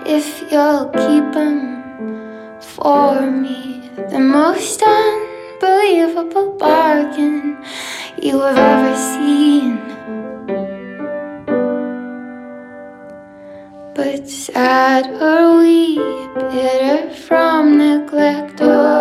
if you'll keep 'em for me. The most unbelievable bargain you have ever seen. But sad are we, bitter from neglect, or